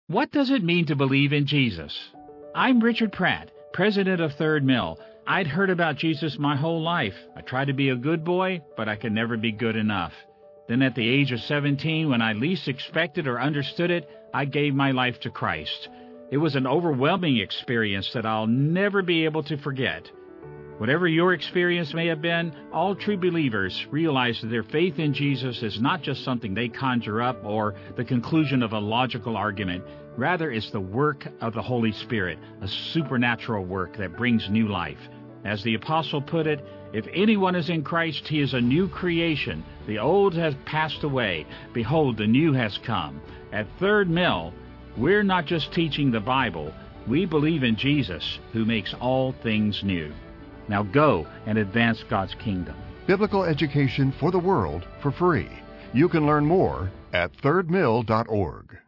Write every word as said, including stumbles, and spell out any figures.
What does it mean to believe in Jesus? I'm Richard Pratt, president of Third Mill. I'd heard about Jesus my whole life. I tried to be a good boy, but I could never be good enough. Then at the age of seventeen, when I least expected or understood it, I gave my life to Christ. It was an overwhelming experience that I'll never be able to forget. Whatever your experience may have been, all true believers realize that their faith in Jesus is not just something they conjure up or the conclusion of a logical argument. Rather, it's the work of the Holy Spirit, a supernatural work that brings new life. As the apostle put it, if anyone is in Christ, he is a new creation. The old has passed away. Behold, the new has come. At Third Mill, we're not just teaching the Bible. We believe in Jesus, who makes all things new. Now go and advance God's kingdom. Biblical education for the world for free. You can learn more at third mill dot org.